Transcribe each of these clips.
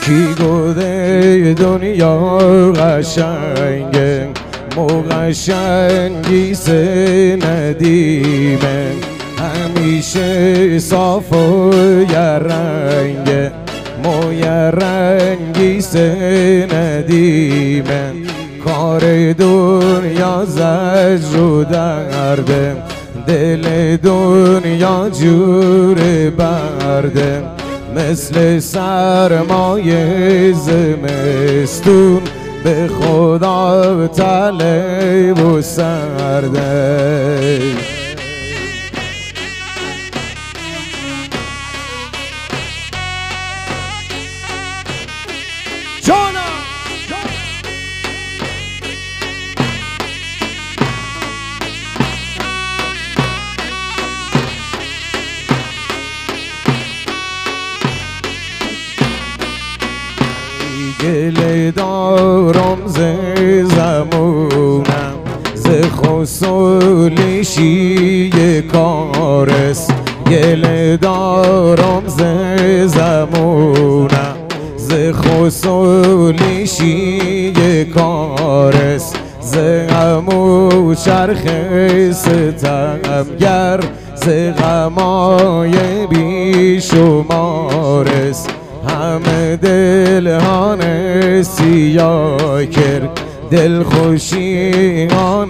کی گفته دنیا قشنگه مو قشنگیس ندیمه همیشه صاف و یه رنگه مو یه رنگیس ندیمه کار دنیا زجر و درده دل دنیا جور برده مثل سرمایه زمستون به خدا طلب و سرده گله دارم ز زمونم ز خسولیشی کارست گله دارم ز زمونم ز خسولیشی کارست ز غمو چرخ ستمگر ز غمای بی شمارست همه دلهان سیاه کرد دلخوشیان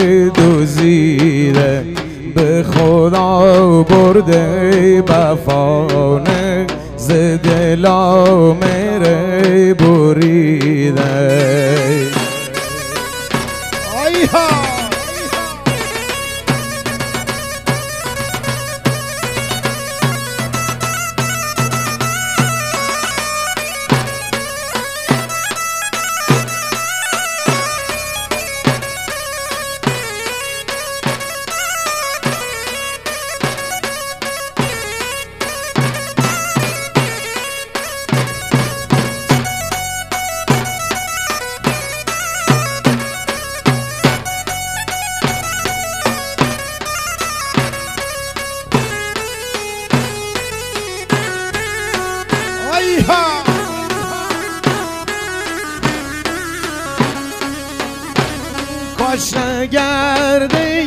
دوزیده به خدا برده بفانه ز دلا مره بریده کاش نگرده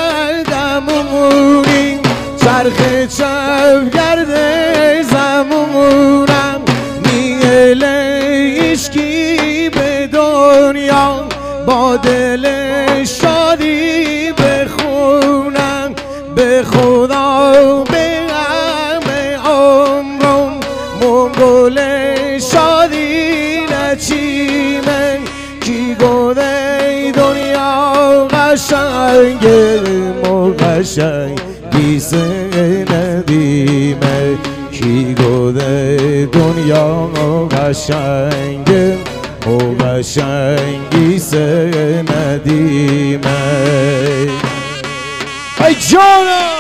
یردمونی چرخ چپ گرده زمونم نیله عشقی به دنیا با دل شادی بخونم به خدا به غم عمرم منگل شادی نچیمه کی گوده دنیا قشنگه مو قشنگیس ندیمه کی گوده دنیا قشنگه مو قشنگیس ندیمه ای جانم